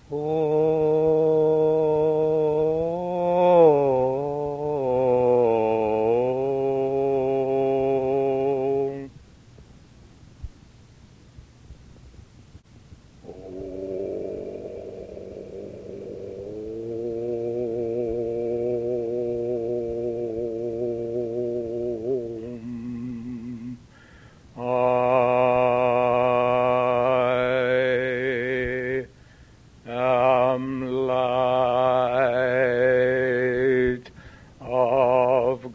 Om. I am light of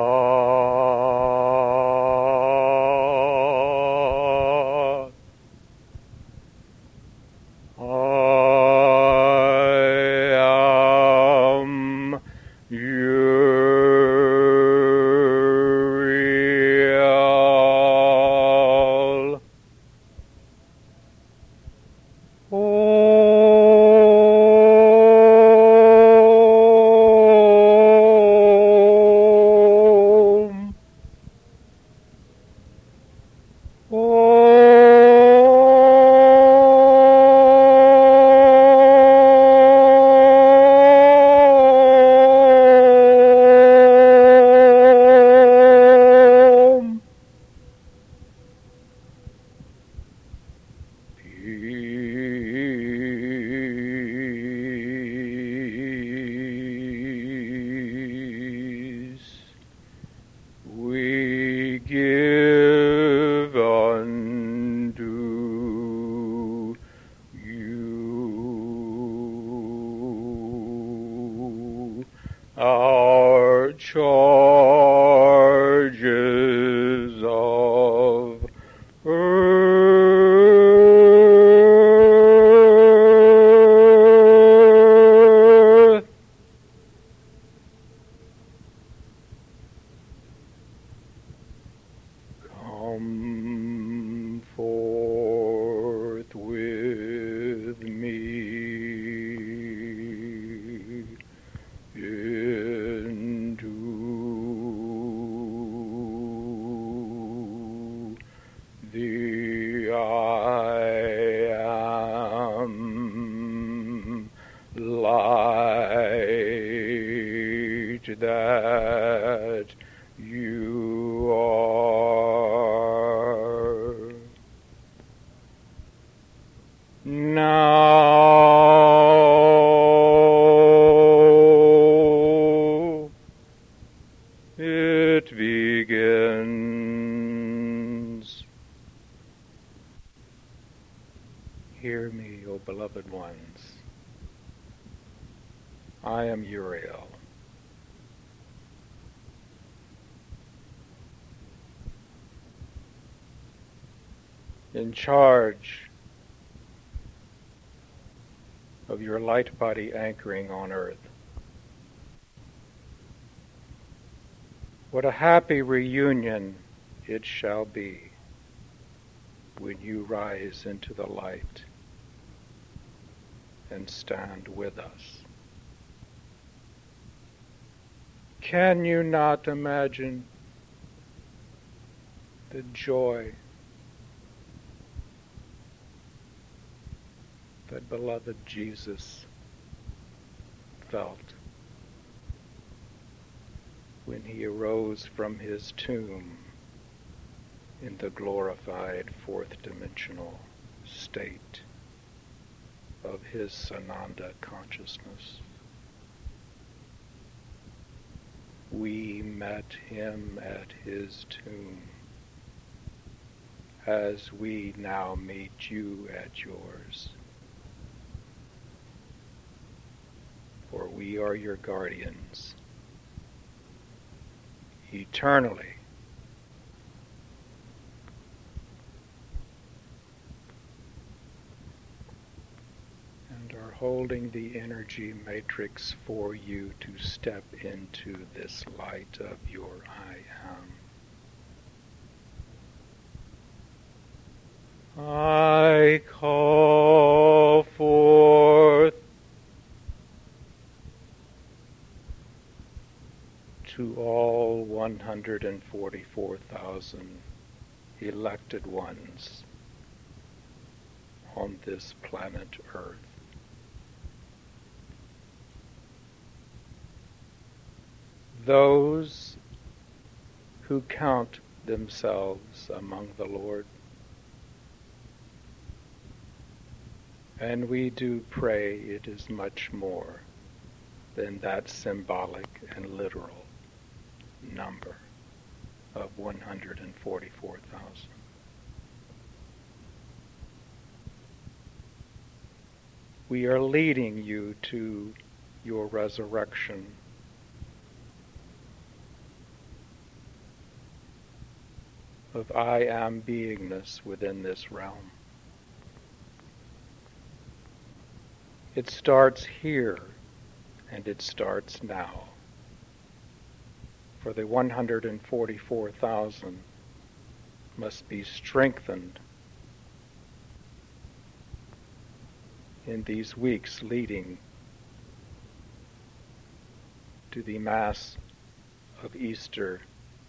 God. I am Uriel. Om. Om. Peace we give unto you. Our charges of earth come forth with me into the I am light that you are. Now it begins. Hear me, O beloved ones. I am Uriel. In charge of your light body anchoring on earth. What a happy reunion it shall be when you rise into the light and stand with us. Can you not imagine the joy that beloved Jesus felt when he arose from his tomb in the glorified fourth dimensional state of his Sananda consciousness? We met him at his tomb as we now meet you at yours. For we are your guardians eternally. And are holding the energy matrix for you to step into this light of your I am. I call forth to all 144,000 elected ones on this planet Earth. those who count themselves among the Lord. And we do pray it is much more than that symbolic and literal number of 144,000. We are leading you to your resurrection. Of I am beingness within this realm. It starts here, and it starts now. For the 144,000 must be strengthened in these weeks leading to the Mass of Easter.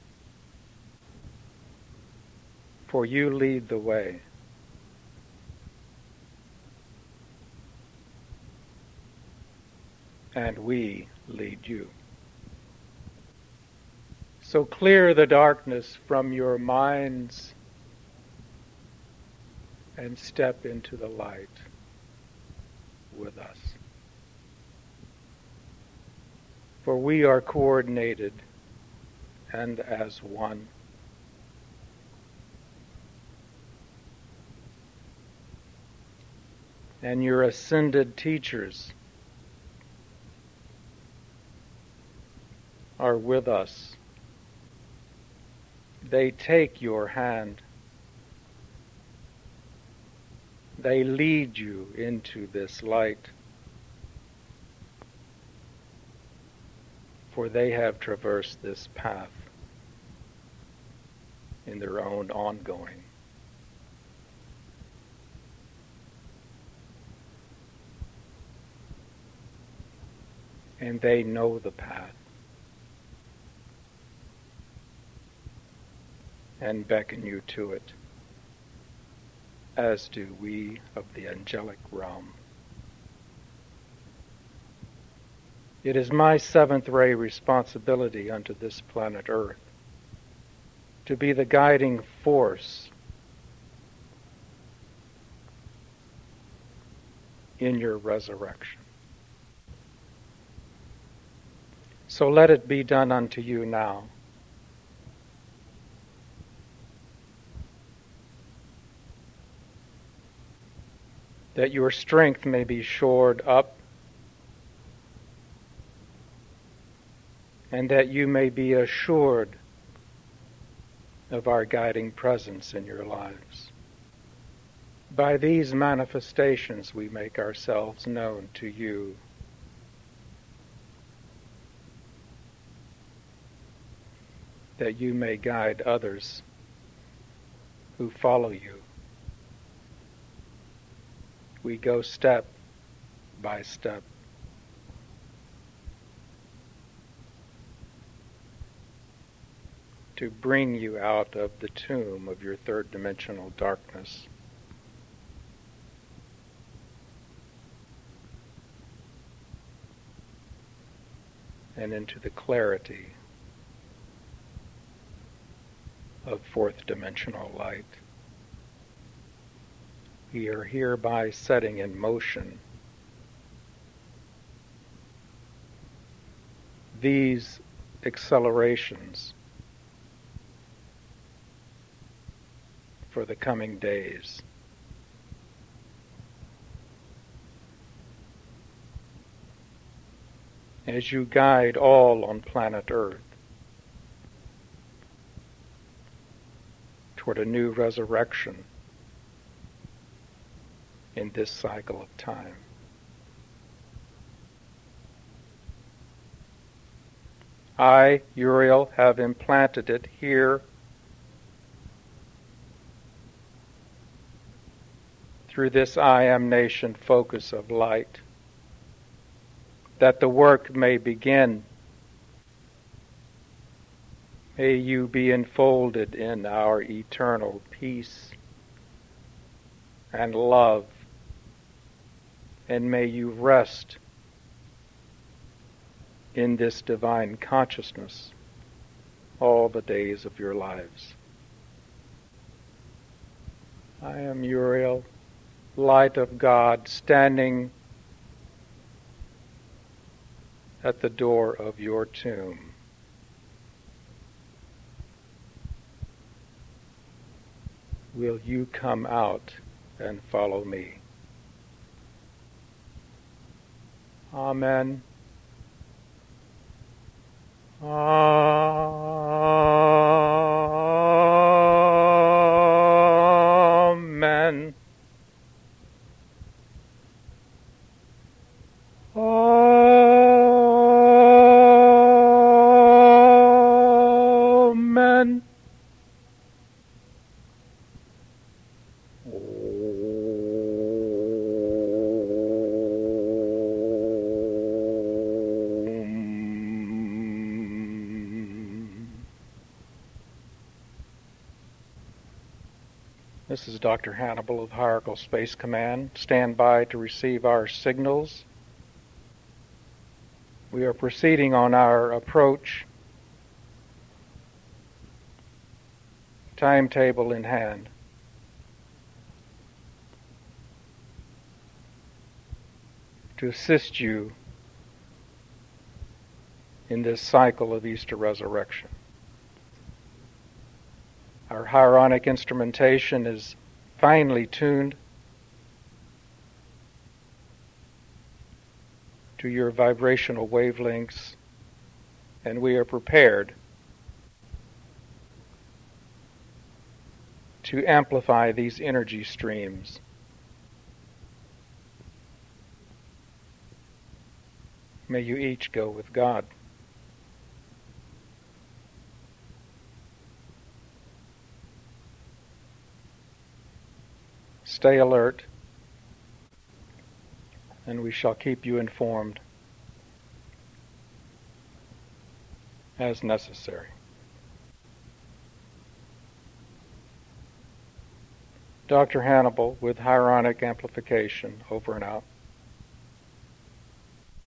For you lead the way. And we lead you. So clear the darkness from your minds and step into the light with us. For we are coordinated and as one. And your ascended teachers are with us. They take your hand. They lead you into this light. For they have traversed this path in their own ongoing. And they know the path and beckon you to it, as do we of the angelic realm. It is my seventh ray responsibility unto this planet Earth to be the guiding force in your resurrection. So let it be done unto you now. That your strength may be shored up, and that you may be assured of our guiding presence in your lives. By these manifestations we make ourselves known to you. That you may guide others who follow you. We go step by step. To bring you out of the tomb of your third dimensional darkness. And into the clarity of fourth dimensional light. We are hereby setting in motion these accelerations for the coming days. As you guide all on planet Earth toward a new resurrection in this cycle of time. I, Uriel, have implanted it here through this I Am Nation focus of light, that the work may begin. May you be enfolded in our eternal peace and love, and may you rest in this divine consciousness all the days of your lives. I am Uriel, light of God, standing at the door of your tomb. Will you come out and follow me? Amen. Amen. Amen. This is Dr. Hannibal of Hierarchical Space Command. Stand by to receive our signals. We are proceeding on our approach, timetable in hand. To assist you in this cycle of Easter resurrection. Our Hieronic instrumentation is finely tuned to your vibrational wavelengths, and we are prepared to amplify these energy streams. May you each go with God. Stay alert, and we shall keep you informed as necessary. Dr. Hannibal with Hieronic amplification, over and out.